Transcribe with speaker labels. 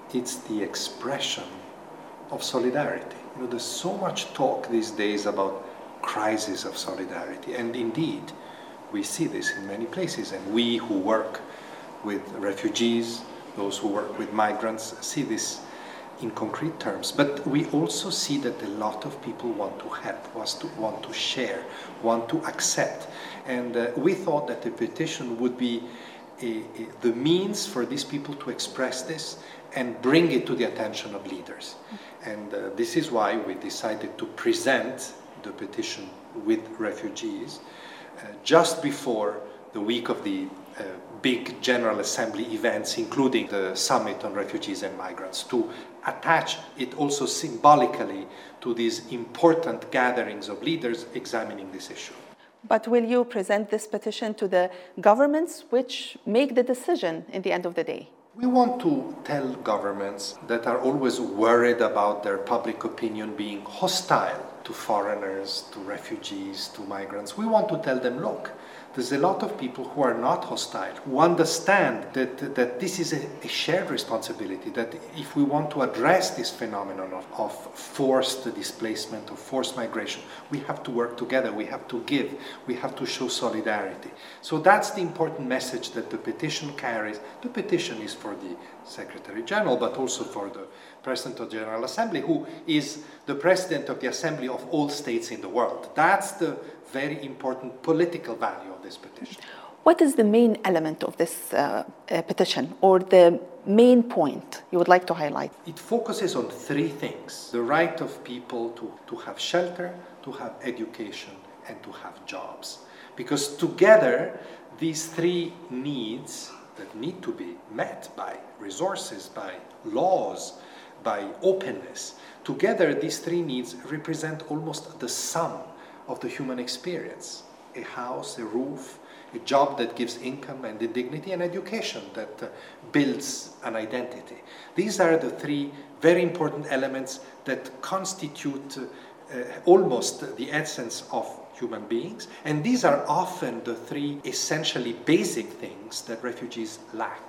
Speaker 1: it's the expression of solidarity. There's so much talk these days about crisis of solidarity, and indeed, we see this in many places, and we who work with refugees, those who work with migrants, see this in concrete terms. But we also see that a lot of people want to help, want to share, want to accept. And we thought that the petition would be the means for these people to express this and bring it to the attention of leaders. And this is why we decided to present the petition with refugees just before the week of the big General Assembly events, including the Summit on Refugees and Migrants, to attach it also symbolically to these important gatherings of leaders examining this issue.
Speaker 2: But will you present this petition to the governments which make the decision in the end of the day?
Speaker 1: We want to tell governments that are always worried about their public opinion being hostile to foreigners, to refugees, to migrants. We want to tell them, look, there's a lot of people who are not hostile, who understand that this is a shared responsibility, that if we want to address this phenomenon of forced displacement, of forced migration, we have to work together, we have to give, we have to show solidarity. So that's the important message that the petition carries. The petition is for the Secretary General, but also for the President of the General Assembly, who is the President of the Assembly of all states in the world. That's the very important political value of this petition.
Speaker 2: What is the main element of this petition, or the main point you would like to highlight?
Speaker 1: It focuses on three things: the right of people to have shelter, to have education, and to have jobs. Because together, these three needs that need to be met by resources, by laws, by openness, together these three needs represent almost the sum of the human experience: a house, a roof, a job that gives income and dignity, and education that builds an identity. These are the three very important elements that constitute almost the essence of human beings, and these are often the three essentially basic things that refugees lack.